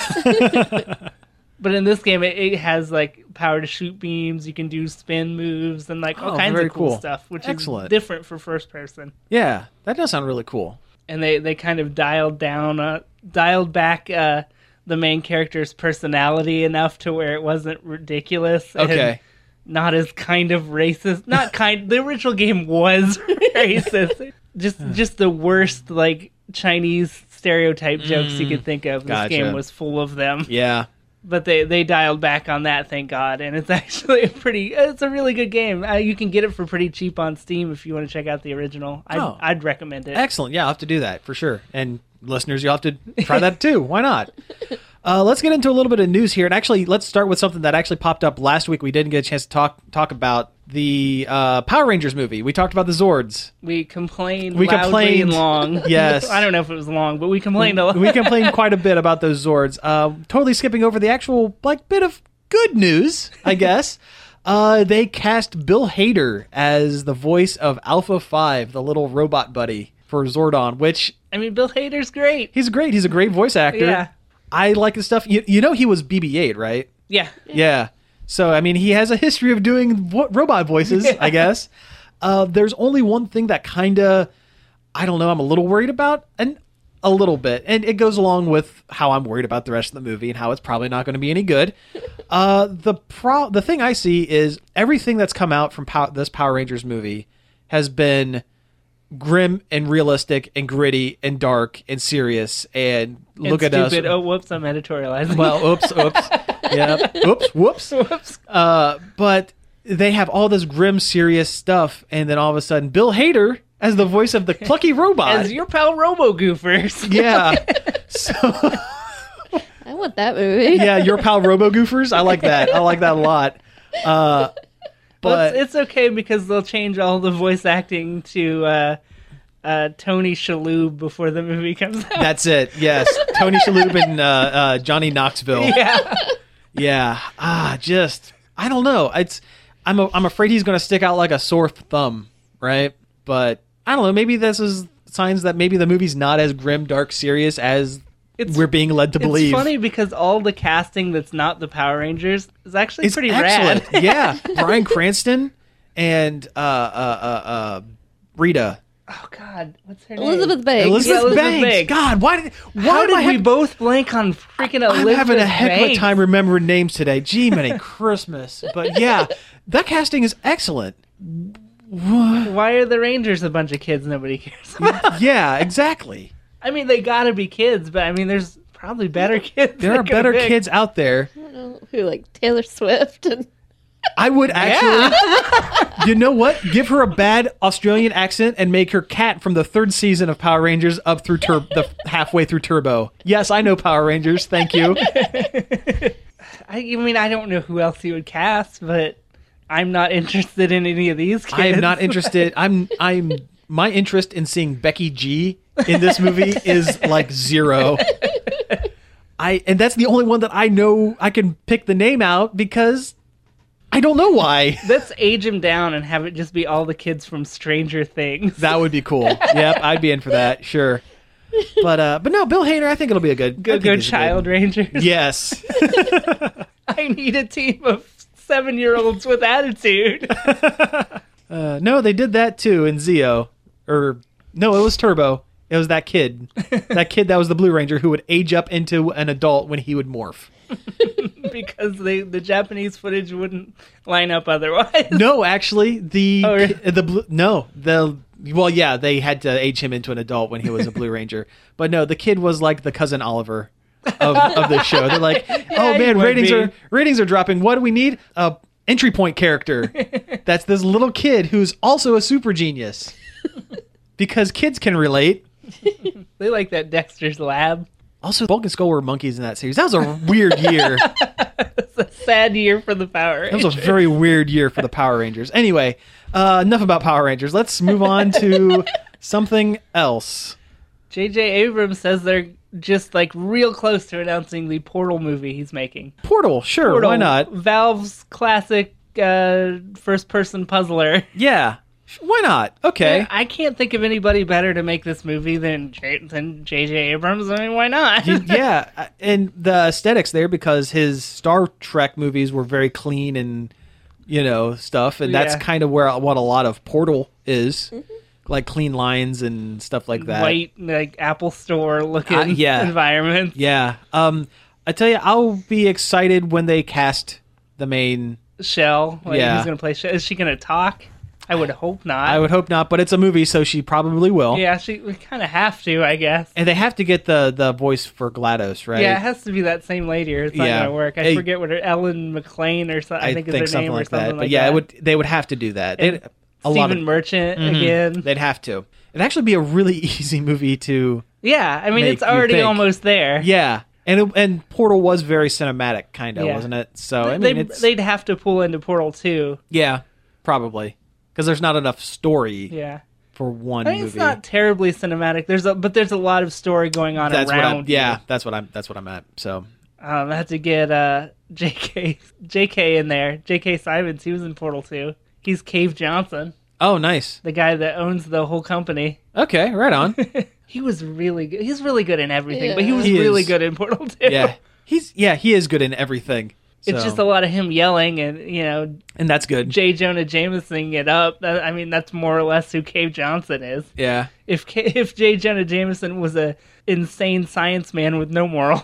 But in this game, it, it has like power to shoot beams. You can do spin moves and like all Oh, kinds very of cool, cool. stuff, which Excellent. is different for first person. Yeah. That does sound really cool. And they, they kind of dialed down, uh, dialed back uh, the main character's personality enough to where it wasn't ridiculous. and Okay. not as kind of racist. Not kind. The original game was racist. Just just the worst like Chinese stereotype jokes you could think of. This Gotcha. game was full of them. Yeah. But they, they dialed back on that, thank God, and it's actually a pretty, it's a really good game. Uh, you can get it for pretty cheap on Steam if you want to check out the original. I'd, Oh. I'd recommend it. Excellent. Yeah, I'll have to do that for sure. And listeners, you'll have to try that too. Why not? Uh, let's get into a little bit of news here. And actually, let's start with something that actually popped up last week. We didn't get a chance to talk talk about the uh, Power Rangers movie. We talked about the Zords. We complained We loudly complained. and long. Yes. I don't know if it was long, but we complained a lot. We complained quite a bit about those Zords. Uh, totally skipping over the actual like bit of good news, I guess. Uh, they cast Bill Hader as the voice of Alpha five, the little robot buddy for Zordon, which I mean, Bill Hader's great. he's great. He's a great voice actor. Yeah. I like his stuff. You, you know he was B B eight, right? Yeah. Yeah. So, I mean, he has a history of doing vo- robot voices, Yeah. I guess. Uh, there's only one thing that kind of, I don't know, I'm a little worried about, and a little bit. And it goes along with how I'm worried about the rest of the movie and how it's probably not going to be any good. Uh, the pro- the thing I see is everything that's come out from Pow- this Power Rangers movie has been grim and realistic and gritty and dark and serious and look and at stupid. us. Oh, whoops! I'm editorializing. Well, oops, oops, yeah, oops, whoops. whoops. Uh, but they have all this grim, serious stuff, and then all of a sudden, Bill Hader as the voice of the plucky robot. As your pal Robo Goofers. Yeah. So I want that movie. yeah, your pal Robo Goofers. I like that. I like that a lot. Uh, Well, but it's, it's okay because they'll change all the voice acting to uh, uh, Tony Shalhoub before the movie comes out. that's it. Yes, Tony Shalhoub and uh, uh, Johnny Knoxville. Yeah. Yeah. Ah, just I don't know. It's I'm a, I'm afraid he's going to stick out like a sore thumb, right? But I don't know. Maybe this is signs that maybe the movie's not as grim, dark, serious as It's- we're being led to believe. It's funny because all the casting that's not the Power Rangers is actually It's pretty excellent. rad. Yeah, Bryan Cranston and uh, uh, uh, uh, Rita. Oh God, what's her Elizabeth name? Banks. Elizabeth, Yeah, Elizabeth Banks. Banks. God, why did why How am did I we having, both blank on freaking Elizabeth I'm having a heck of a Banks? time remembering names today. Gee, many Christmas. But yeah, that casting is excellent. Why are the Rangers a bunch of kids nobody cares about? Yeah, exactly. I mean, they gotta be kids, but I mean, there's probably better kids. There they are could better pick. kids out there. I don't know who, like Taylor Swift and I would actually, you know what? Give her a bad Australian accent and make her Cat from the third season of Power Rangers up through tur- the halfway through Turbo. Yes, I know Power Rangers. Thank you. I, I mean, I don't know who else he would cast, but I'm not interested in any of these kids. I am not interested. I'm. I'm. My interest in seeing Becky G in this movie is like zero. I and that's the only one that I know I can pick the name out because I don't know why. Let's age him down and have it just be all the kids from Stranger Things. That would be cool. Yep, I'd be in for that. Sure. But uh, but no, Bill Hader. I think it'll be a good. I Go, think go, he's a Child good- Rangers. Yes. I need a team of seven-year-olds with attitude. Uh, no, they did that too in Zeo. Or no, it was Turbo. It was that kid. That kid that was the Blue Ranger who would age up into an adult when he would morph. because they, the Japanese footage wouldn't line up otherwise. No, actually, the Oh, really? the blue, no the well, yeah, they had to age him into an adult when he was a Blue Ranger. But no, the kid was like the cousin Oliver of of the show. They're like, oh he man, would ratings be. are ratings are dropping. What do we need? A entry point character. That's this little kid who's also a super genius. Because kids can relate. They like that Dexter's Lab. Also, Bulk and Skull were monkeys in that series. That was a weird year. It's a sad year for the Power That Rangers. was a very weird year for the Power Rangers. Anyway, uh, enough about Power Rangers. Let's move on to something else. J J Abrams says they're just like real close to announcing the Portal movie he's making. Portal, sure, Portal, why not? Valve's classic uh, first-person puzzler. Yeah, why not? Okay. I can't think of anybody better to make this movie than J- than J J Abrams. I mean, why not? You- yeah, uh, and the aesthetics there because his Star Trek movies were very clean and you know stuff, and that's Yeah. kind of where what a lot of Portal is, like clean lines and stuff like that. White, like Apple Store looking Uh, yeah. environment. Yeah. Um, I tell you, I'll be excited when they cast the main. Shell, like, Yeah. who's gonna play Shell? Is she gonna talk? I would hope not. I would hope not, but it's a movie, so she probably will. Yeah, she we kind of have to, I guess. And they have to get the the voice for GLaDOS, right? Yeah, it has to be that same lady, or it's not Yeah. gonna work. I Hey, forget what her Ellen McLean or something. I, I think, think, is her something name like or something that. like But yeah, that. it would. They would have to do that. And They'd, a lot Stephen of Merchant Mhm. again. They'd have to. It'd actually be a really easy movie to. Yeah, I mean make it's you already think. almost there. Yeah, and it, and Portal was very cinematic, kind of, Yeah. wasn't it? So I mean, they'd, it's they'd have to pull into Portal two. yeah, probably because there's not enough story Yeah, for one I mean movie. it's not terribly cinematic. There's a but there's a lot of story going on that's what I'm. around. Yeah, that's what I'm. That's what I'm at. So um, I had to get uh J K J K in there. J K Simons, he was in Portal two. He's Cave Johnson, oh, nice. the guy that owns the whole company. Okay, right on. He was really good. He's really good in everything, but he Yeah. was He really is. good in Portal two. Yeah, he's yeah he is good in everything. It's So- just a lot of him yelling and, you know, and that's good. J. Jonah Jameson it up. That, I mean, that's more or less who Cave Johnson is. Yeah. If K- if J. Jonah Jameson was a insane science man with no morals.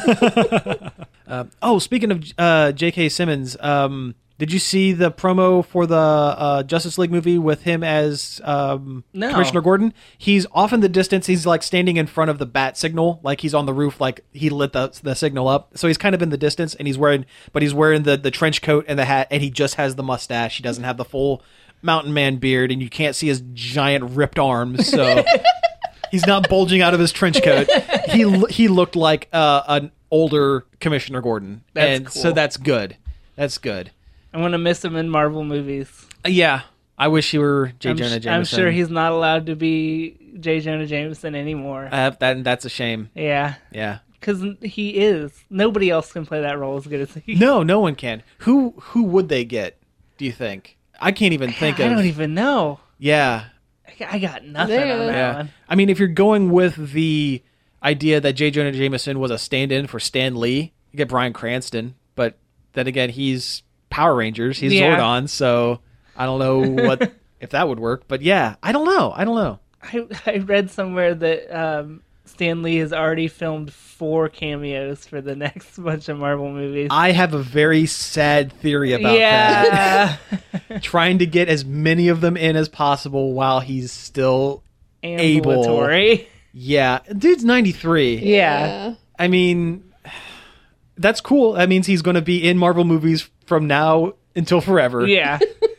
Uh, oh, speaking of uh, J K. Simmons, um, did you see the promo for the uh, Justice League movie with him as um, No. Commissioner Gordon? He's off in the distance. He's like standing in front of the bat signal, like he's on the roof, like he lit the the signal up. So he's kind of in the distance, and he's wearing, but he's wearing the the trench coat and the hat, and he just has the mustache. He doesn't have the full mountain man beard, and you can't see his giant ripped arms. So he's not bulging out of his trench coat. He he looked like uh, an older Commissioner Gordon, That's and cool. so that's good. That's good. I'm going to miss him in Marvel movies. Uh, yeah, I wish he were J. I'm, Jonah sh- Jameson. I'm sure he's not allowed to be J. Jonah Jameson anymore. Uh, that that's a shame. yeah, Yeah. because he is. Nobody else can play that role as good as he. No, no one can. Who who would they get? Do you think? I can't even think I of. don't even know. Yeah, I got nothing There. on that yeah. one. I mean, if you're going with the idea that J. Jonah Jameson was a stand-in for Stan Lee, you get Bryan Cranston. But then again, he's Power Rangers. He's Yeah. Zordon, so I don't know what if that would work. But yeah, I don't know. I don't know. I, I read somewhere that um, Stan Lee has already filmed four cameos for the next bunch of Marvel movies. I have a very sad theory about that. yeah, Trying to get as many of them in as possible while he's still able. ambulatory. Yeah, dude's ninety-three. Yeah. I mean, that's cool. That means he's going to be in Marvel movies from now until forever. Yeah.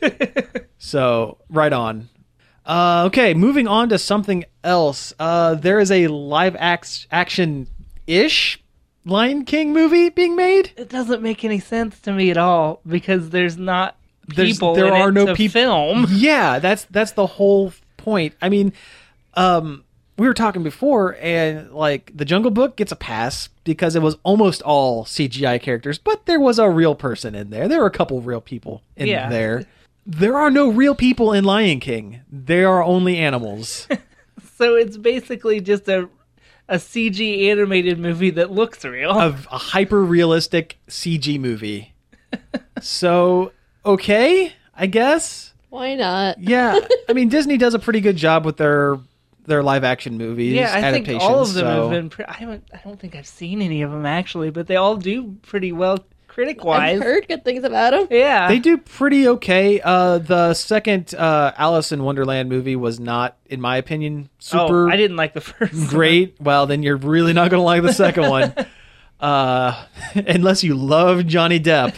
So, right on. Uh, okay, moving on to something else. Uh, there is a live act- action-ish Lion King movie being made. It doesn't make any sense to me at all because there's not There's- people there in are it no to peop- film. Yeah, that's that's the whole point. I mean, um, we were talking before, and like the Jungle Book gets a pass because it was almost all C G I characters, but there was a real person in there. There were a couple real people in Yeah. there. There are no real people in Lion King. There are only animals. So it's basically just a a C G animated movie that looks real. of a hyper realistic C G movie. So, okay, I guess. Why not? Yeah, I mean Disney does a pretty good job with their their live action movies. yeah, I think adaptations, all of them so- have been. Pre- I haven't. I don't think I've seen any of them actually, but they all do pretty well critic I've wise. heard good things about him. Yeah, They do pretty okay. Uh, the second uh, Alice in Wonderland movie was not, in my opinion, super Oh, I didn't like the first. one. great. Well, then you're really not going to like the second one, uh, unless you love Johnny Depp.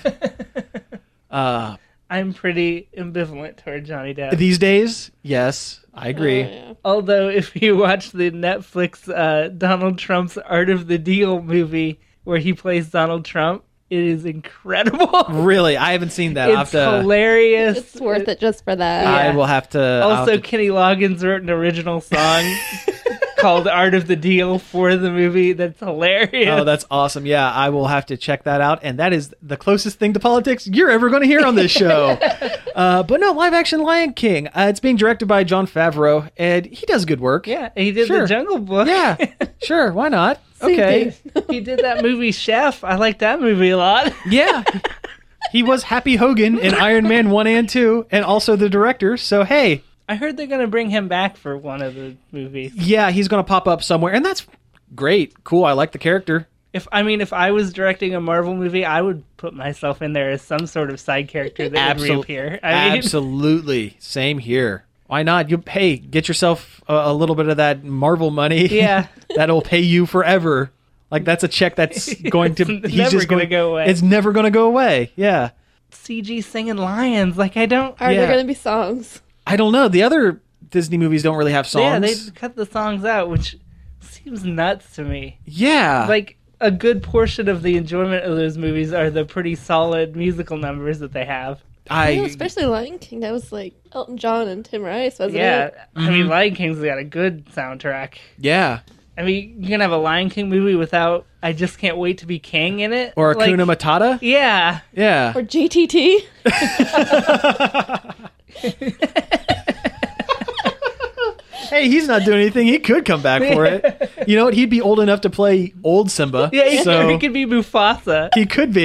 Uh, I'm pretty ambivalent toward Johnny Depp. these days, yes, I agree. Oh, yeah. Although, if you watch the Netflix uh, Donald Trump's Art of the Deal movie where he plays Donald Trump, it is incredible. Really, I haven't seen that. I'll It's have to, hilarious. It's worth it just for that. I Yeah. will have to. I'll Also, have to- Kenny Loggins wrote an original song called Art of the Deal for the movie. That's hilarious. oh, that's awesome. Yeah, I will have to check that out. And that is the closest thing to politics you're ever going to hear on this show. uh, but no, live action Lion King. Uh, it's being directed by Jon Favreau, and he does good work. Yeah, he did Sure. the Jungle Book. Yeah, sure. Why not? Same Okay. thing. He did that movie Chef. I like that movie a lot. Yeah. He was Happy Hogan in Iron Man one and two, and also the director. So, hey, I heard they're going to bring him back for one of the movies. yeah, he's going to pop up somewhere. And that's great. Cool. I like the character. If I mean, if I was directing a Marvel movie, I would put myself in there as some sort of side character that would Absol- reappear. I mean, Absolutely. Same here. Why not? You Hey, get yourself a, a little bit of that Marvel money. Yeah. That'll pay you forever. Like, that's a check that's going to... It's he's never just gonna going go away. It's never going to go away. Yeah. C G singing lions. Like I don't. Are Yeah. there going to be songs? I don't know. The other Disney movies don't really have songs. Yeah, they cut the songs out, which seems nuts to me. Yeah. Like a good portion of the enjoyment of those movies are the pretty solid musical numbers that they have. I... You know, especially Lion King. That was like Elton John and Tim Rice, wasn't Yeah, it? I mean, Lion King's got a good soundtrack. Yeah. I mean, you can have a Lion King movie without "I Just Can't Wait to Be King" in it, Or like, Hakuna Matata. Yeah, Yeah. Or G T T. Hey, he's not doing anything. He could come back for it. You know what? He'd be old enough to play old Simba. yeah. He, so he could be Mufasa. he could be.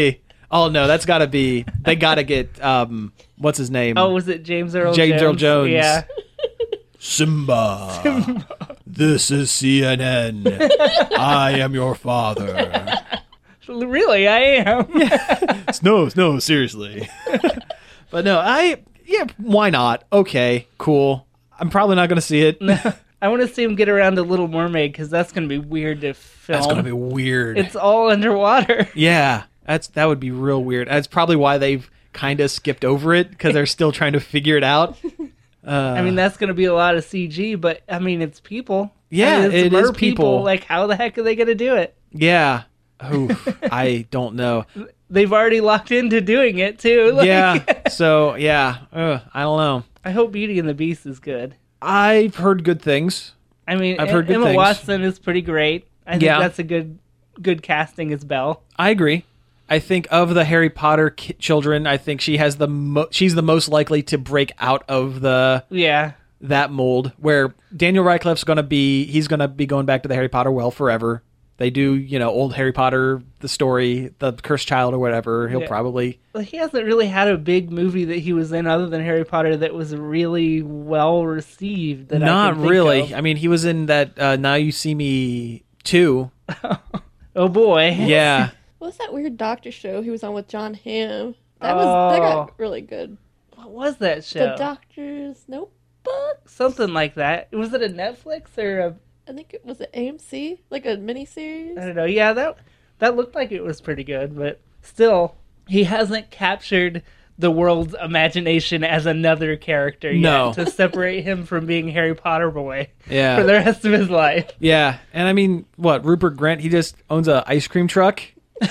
Oh no, that's got to be. They got to get. Um, what's his name? Oh, was it James Earl James Jones? Earl Jones. Yeah. Simba. Simba. This is C N N. I am your father. Really, I am. Yeah. No, no, seriously. But no, I yeah, why not? Okay, cool. I'm probably not going to see it. I want to see him get around to Little Mermaid because that's going to be weird to film. That's going to be weird. It's all underwater. Yeah, that's that would be real weird. That's probably why they've kind of skipped over it because they're still trying to figure it out. Uh, I mean, that's going to be a lot of C G, but I mean, it's people. Yeah, I mean, it's it mer is people. Like, how the heck are they going to do it? Yeah. Oof, I don't know. They've already locked into doing it too. Like, Yeah. So yeah, uh, I don't know. I hope Beauty and the Beast is good. I've heard good things. I mean, I've heard good Emma things. Watson is pretty great. I think Yeah. that's a good good casting as Belle. I agree. I think of the Harry Potter ki- children, I think she has the mo- she's the most likely to break out of the Yeah. that mold. Where Daniel Radcliffe's going to be, he's going to be going back to the Harry Potter well forever. They do, you know, old Harry Potter, the story, the Cursed Child or whatever. He'll Yeah. probably Well, he hasn't really had a big movie that he was in other than Harry Potter that was really well received. That I not can think really. of. I mean, he was in that uh, Now You See Me two. Oh boy. Yeah. What's that weird doctor show he was on with John Hamm? That was that Oh. got really good. What was that show? The Doctor's Notebook. Something like that. Was it a Netflix or a? I think it was it A M C, like a miniseries. I don't know. Yeah, that that looked like it was pretty good, but still, he hasn't captured the world's imagination as another character yet No. to separate him from being Harry Potter boy Yeah. for the rest of his life. Yeah. And I mean, what, Rupert Grint, he just owns a ice cream truck?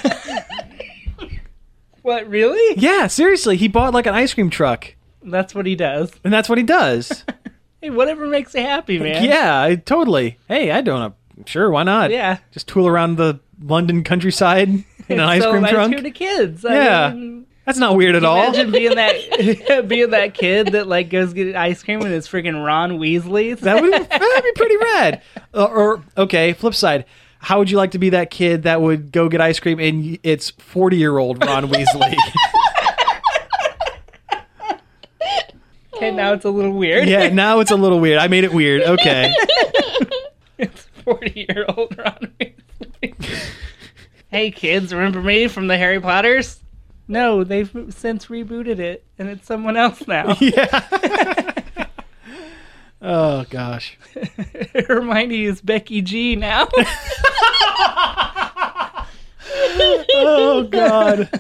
What, really? Yeah, seriously, he bought like an ice cream truck. That's what he does. And that's what he does. Hey, whatever makes you happy, man. Yeah, I, totally. Hey, I don't know. Sure, why not? Yeah. Just tool around the London countryside in an ice Sell cream ice trunk. cream to kids. I Yeah. mean, That's not weird at all. imagine being that being that kid that like goes get ice cream and it's freaking Ron Weasley. That would that'd be pretty rad. Uh, or okay, flip side. How would you like to be that kid that would go get ice cream and it's forty-year-old Ron Weasley? Okay, now it's a little weird. Yeah, now it's a little weird. I made it weird. Okay. It's forty-year-old Ron Weasley. Hey, kids, remember me from the Harry Potters? No, they've since rebooted it, and it's someone else now. Yeah. Oh gosh. Hermione is Becky G now. Oh god.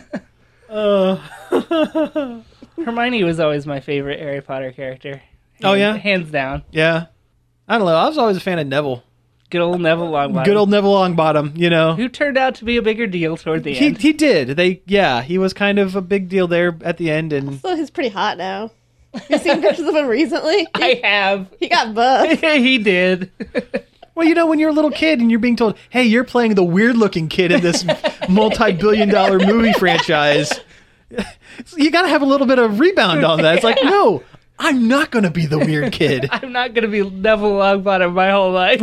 Oh. Hermione was always my favorite Harry Potter character. Oh, yeah? Hands down. Yeah. I don't know. I was always a fan of Neville. Good old Neville Longbottom. Good old Neville Longbottom, you know. Who turned out to be a bigger deal toward the He end. he did. They yeah, he was kind of a big deal there at the end and So he's pretty hot now. You seen pictures of him recently? I have. He got buff. He did. well, you know, when you're a little kid and you're being told, "Hey, you're playing the weird-looking kid in this multi-billion-dollar movie franchise," you got to have a little bit of rebound on that. It's like, no, I'm not going to be the weird kid. I'm not going to be Neville Longbottom my whole life.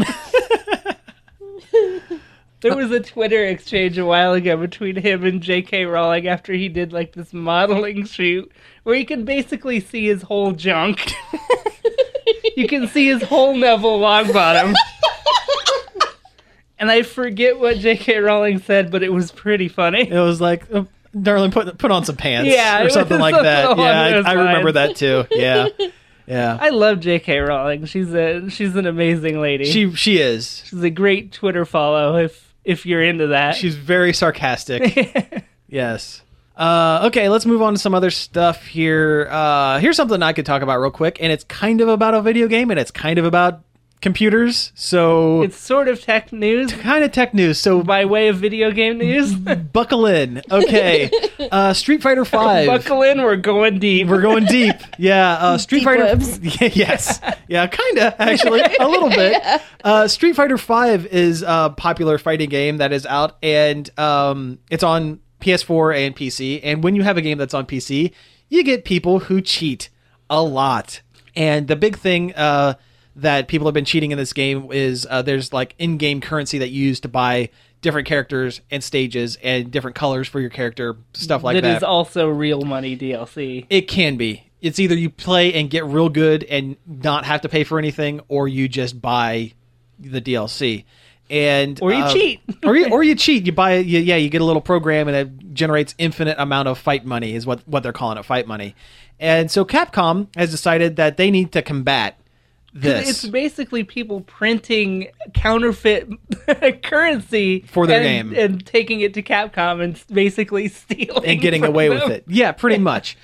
There was a Twitter exchange a while ago between him and J K Rowling after he did like this modeling shoot where you can basically see his whole junk. You can see his whole Neville Longbottom. And I forget what J K Rowling said, but it was pretty funny. It was like, oh, darling, put put on some pants, Yeah, it or was something like something that. along Yeah, those I, I remember lines. that too. Yeah, yeah. I love J K Rowling. She's a she's an amazing lady. She she is. She's a great Twitter follow if if you're into that. She's very sarcastic. Yes. Uh, okay, let's move on to some other stuff here. Uh, here's something I could talk about real quick, and it's kind of about a video game, and it's kind of about computers. So It's sort of tech news kind of tech news. So by way of video game news. buckle in. Okay. Uh, Street Fighter Five. Buckle in, we're going deep. We're going deep. Yeah, uh, Street Deep Fighter. webs. Yes, yeah, kind of actually, a little bit. Uh, Street Fighter Five is a popular fighting game that is out, and um, it's on P S four and P C. And when you have a game that's on P C, you get people who cheat a lot. And the big thing uh, that people have been cheating in this game is uh, there's like in-game currency that you use to buy different characters and stages and different colors for your character, stuff like that. That is also real money D L C. It can be. It's either you play and get real good and not have to pay for anything, or you just buy the D L C. And Or you uh, cheat. or you or you cheat. You buy you, yeah, you get a little program and it generates infinite amount of fight money is what what they're calling it, fight money. And so Capcom has decided that they need to combat this. It's basically people printing counterfeit currency For their and, game. and taking it to Capcom and basically stealing and getting from away them. with it. Yeah, pretty much.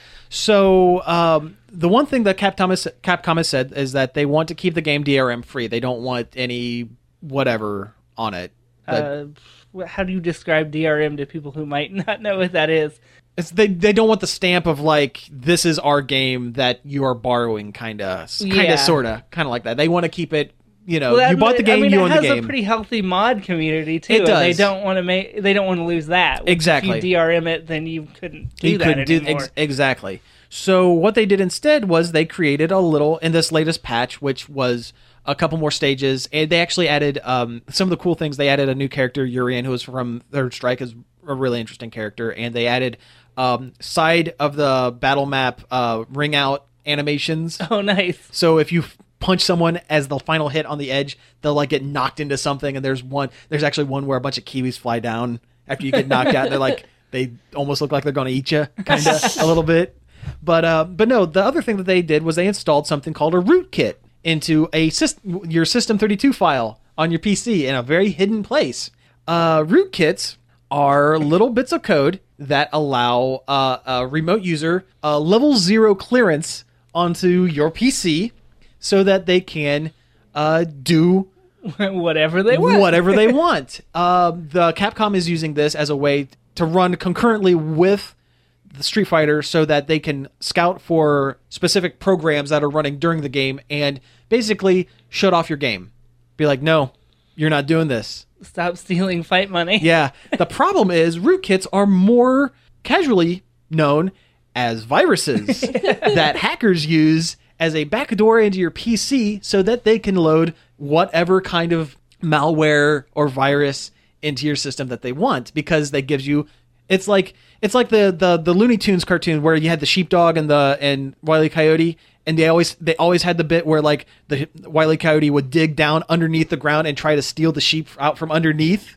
So um, the one thing that Capcom has, Capcom has said is that they want to keep the game D R M free. They don't want any whatever on it. But Uh, wh- how do you describe D R M to people who might not know what that is? it's, they they don't want the stamp of like, this is our game that you are borrowing, kind of, kind of, Yeah. sort of, kind of like that. They want to keep it. You know, Well, you that- bought the game, I mean, you it own has the game. a pretty healthy mod community too. It And they does. don't want to make. They don't want to lose that. Exactly. If you D R M it, then you couldn't do you that couldn't do anymore. ex- exactly. So what they did instead was they created a little in this latest patch, which was a couple more stages, and they actually added um, some of the cool things. They added a new character, Urian, who was from Third Strike, is a really interesting character, and they added um, side of the battle map uh, ring out animations. Oh, nice. So if you f- punch someone as the final hit on the edge, they'll like get knocked into something. And there's one, there's actually one where a bunch of kiwis fly down after you get knocked out. They're like, they almost look like they're going to eat you, kind of a little bit. But uh, but no, the other thing that they did was they installed something called a rootkit into a system, your System thirty-two file on your P C in a very hidden place. Uh, rootkits are little bits of code that allow uh, a remote user uh, level zero clearance onto your P C so that they can uh, do Whatever they want. whatever they want. Um, the Capcom is using this as a way to run concurrently with the Street Fighter so that they can scout for specific programs that are running during the game and basically shut off your game. Be like, no, you're not doing this. Stop stealing fight money. Yeah. The problem is rootkits are more casually known as viruses that hackers use as a backdoor into your P C so that they can load whatever kind of malware or virus into your system that they want, because that gives you it's like it's like the, the the Looney Tunes cartoon where you had the sheepdog and the and Wile E. Coyote, and they always they always had the bit where like the Wile E. Coyote would dig down underneath the ground and try to steal the sheep out from underneath.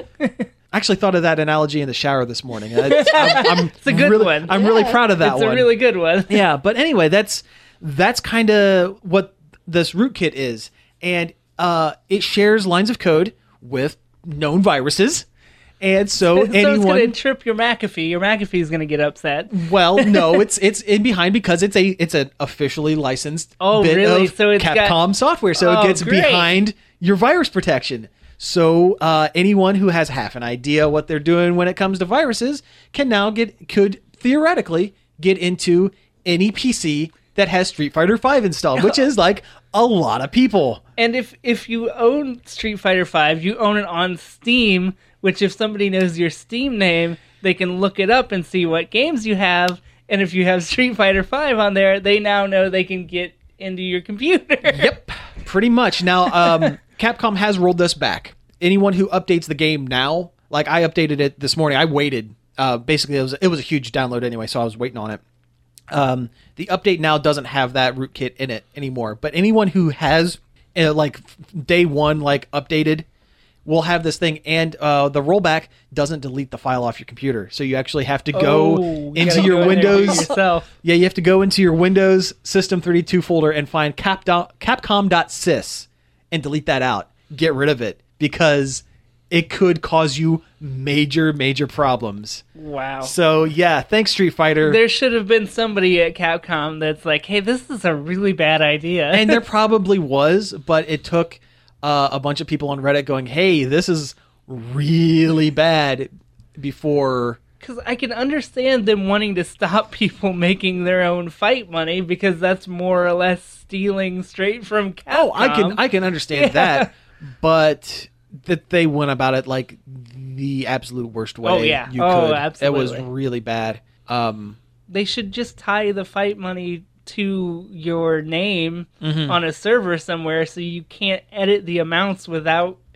I actually thought of that analogy in the shower this morning. It's, I'm, I'm It's a good really, one. I'm really Yeah. proud of that It's one. a really good one. Yeah, but anyway, that's that's kind of what this rootkit is, and uh, it shares lines of code with known viruses, and so, So it's anyone. going to trip your McAfee. Your McAfee is going to get upset. Well, no, it's it's in behind because it's a it's an officially licensed Oh, bit really? of So it's Capcom got- software, so Oh, it gets great. behind your virus protection. So uh, anyone who has half an idea what they're doing when it comes to viruses can now get could theoretically get into any P C that has Street Fighter five installed, which is like a lot of people. And if if you own Street Fighter five, you own it on Steam, which if somebody knows your Steam name, they can look it up and see what games you have. And if you have Street Fighter five on there, they now know they can get into your computer. Yep, pretty much. Now, um, Capcom has rolled this back. Anyone who updates the game now, like I updated it this morning, I waited. Uh, basically, it was it was a huge download anyway, so I was waiting on it. Um, the update now doesn't have that rootkit in it anymore. But anyone who has uh, like day one, like updated, will have this thing, and uh, the rollback doesn't delete the file off your computer. So you actually have to go Oh, you into gotta your go in there and do it Windows. yourself. Yeah, you have to go into your Windows System thirty-two folder and find cap capcom.sys and delete that out. Get rid of it, because it could cause you major, major problems. Wow. So, yeah, thanks, Street Fighter. There should have been somebody at Capcom that's like, hey, this is a really bad idea. And there probably was, but it took uh, a bunch of people on Reddit going, hey, this is really bad, before... Because I can understand them wanting to stop people making their own fight money, because that's more or less stealing straight from Capcom. Oh, I can I can understand Yeah. that, but that they went about it like the absolute worst way. Oh, yeah. you Oh, could. absolutely. It was really bad. Um, They should just tie the fight money to your name Mm-hmm. on a server somewhere, so you can't edit the amounts without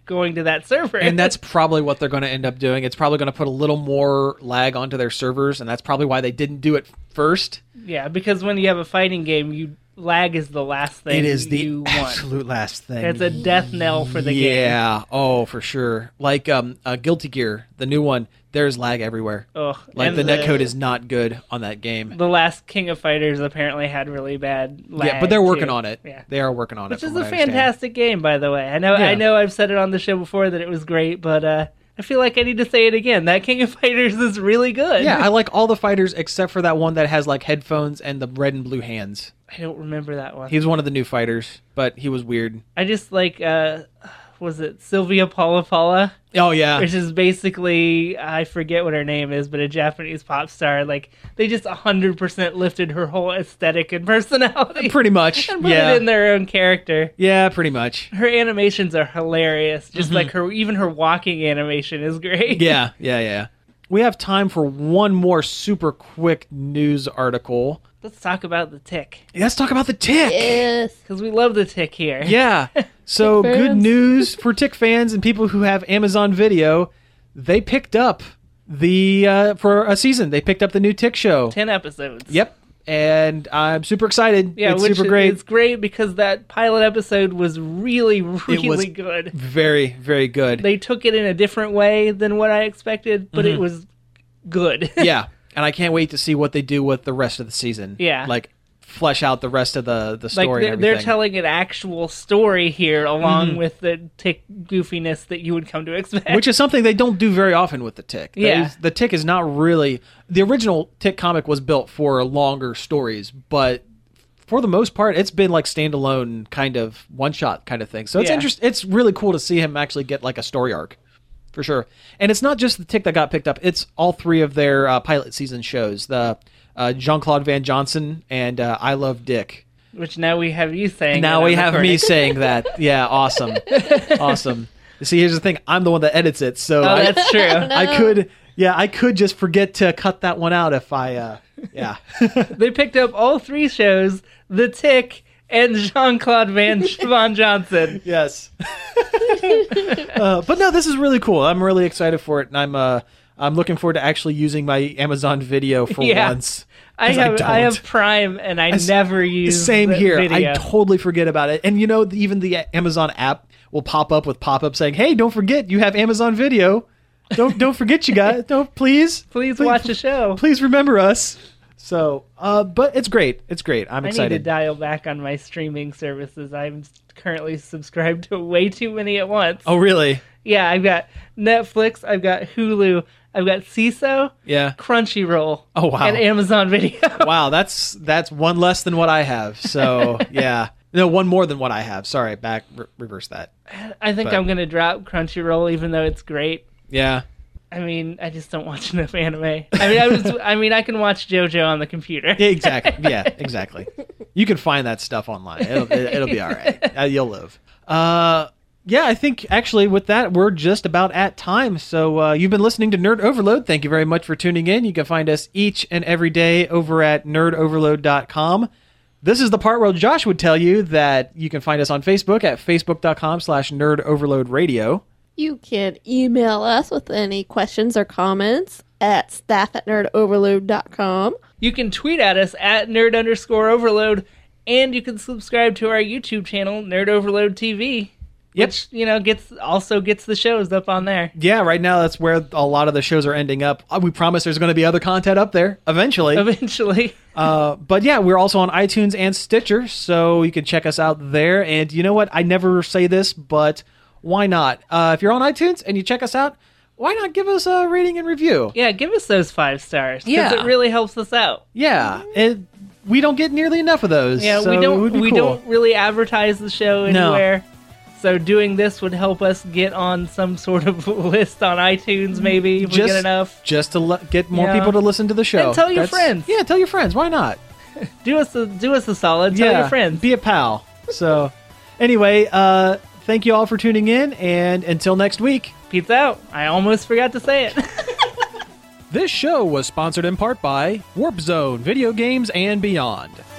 going to that server. And that's probably what they're going to end up doing. It's probably going to put a little more lag onto their servers, and that's probably why they didn't do it first. Yeah, because when you have a fighting game, you lag is the last thing It is the you want. absolute last thing. It's a death knell for the game. Yeah, oh, for sure. Like um, uh, Guilty Gear, the new one, there's lag everywhere. Ugh. Like, And the netcode is not good on that game. The last King of Fighters apparently had really bad lag. Yeah, but they're working too. on it. Yeah. They are working on Which it. is from a what I understand. fantastic game, by the way. I know Yeah. I know I've said it on the show before that it was great, but uh, I feel like I need to say it again. That King of Fighters is really good. Yeah, I like all the fighters except for that one that has like headphones and the red and blue hands. I don't remember that one. He was one of the new fighters, but he was weird. I just like, uh, was it Sylvia Paula Paula? Oh, yeah. Which is basically, I forget what her name is, but a Japanese pop star. Like, they just one hundred percent lifted her whole aesthetic and personality. Pretty much. And put Yeah. it in their own character. Yeah, pretty much. Her animations are hilarious. Just Mhm. like her, even her walking animation is great. Yeah, yeah, yeah. We have time for one more super quick news article. Let's talk about the Tick. Let's talk about the Tick. Yes. Because we love the Tick here. Yeah. So Tick good fans. news for Tick fans and people who have Amazon Video. They picked up the, uh, for a season, they picked up the new Tick show. ten episodes. Yep. And I'm super excited. Yeah, it's which super great. It's great because that pilot episode was really, really was good. Very, very good. They took it in a different way than what I expected, but Mhm. it was good. Yeah. And I can't wait to see what they do with the rest of the season. Yeah. Like, flesh out the rest of the, the Like story they're, and they're everything. telling an actual story here, along Mhm. with the Tick goofiness that you would come to expect. Which is something they don't do very often with the Tick. They- Yeah. the Tick is not really... The original Tick comic was built for longer stories, but for the most part, it's been like standalone kind of one-shot kind of thing. So it's Yeah. interest. It's really cool to see him actually get like a story arc, for sure. And it's not just the Tick that got picked up. It's all three of their uh, pilot season shows. The uh, Jean-Claude Van Johnson and uh, I Love Dick. Which now we have you saying. Now that we on have recording. me saying that. Yeah, awesome. Awesome. See, here's the thing. I'm the one that edits it, so Oh, I, that's true. I could, yeah, I could just forget to cut that one out if I, uh, yeah. They picked up all three shows: The Tick and Jean-Claude Van Van Johnson. Yes. uh, but no, this is really cool. I'm really excited for it, and I'm, uh, I'm looking forward to actually using my Amazon Video for Yeah. once. I 'Cause have I, don't. have Prime and I s- never use Same the here. Video. I totally forget about it. And you know, even the Amazon app will pop up with pop up saying, "Hey, don't forget you have Amazon Video. Don't don't forget you guys. Don't please Please watch the show. Please remember us." So, uh, but it's great. It's great. I'm I need excited. to dial back on my streaming services. I'm currently subscribed to way too many at once. Oh, really? Yeah, I've got Netflix, I've got Hulu, I've got C I S O, Yeah. Crunchyroll, Oh, wow. and Amazon Video. Wow, that's that's one less than what I have. So, yeah. No, one more than what I have. Sorry, back re- reverse that. I think But- I'm gonna drop Crunchyroll, even though it's great. Yeah. I mean, I just don't watch enough anime. I mean, I was, I mean, I can watch JoJo on the computer. Yeah, exactly. Yeah, exactly. You can find that stuff online. It'll, it'll be all right. Uh, you'll live. Uh, yeah, I think actually with that, we're just about at time. So uh, you've been listening to Nerd Overload. Thank you very much for tuning in. You can find us each and every day over at nerd overload dot com. This is the part where Josh would tell you that you can find us on Facebook at facebook.com slash nerd overload radio. You can email us with any questions or comments at staff at nerd overload dot com. You can tweet at us at nerd underscore overload, and you can subscribe to our YouTube channel, Nerd Overload T V. Yep. Which, you know, gets also gets the shows up on there. Yeah, right now that's where a lot of the shows are ending up. Uh, We promise there's going to be other content up there eventually. Eventually. Uh, but yeah, we're also on iTunes and Stitcher, so you can check us out there. And you know what? I never say this, but why not? Uh, if you're on iTunes and you check us out, why not give us a rating and review? Yeah, give us those five stars. Because Yeah. it really helps us out. Yeah, it, we don't get nearly enough of those. Yeah, so we it don't would be we cool. don't really advertise the show No. anywhere. So doing this would help us get on some sort of list on iTunes, maybe, if we Just- get enough. Just to le- get more Yeah. people to listen to the show. And tell your friends. Yeah, tell your friends. Why not? Do us a do us a solid. Tell yeah, your friends. Be a pal. So, anyway, uh, thank you all for tuning in, and until next week. Peace out. I almost forgot to say it. This show was sponsored in part by Warp Zone Video Games and Beyond.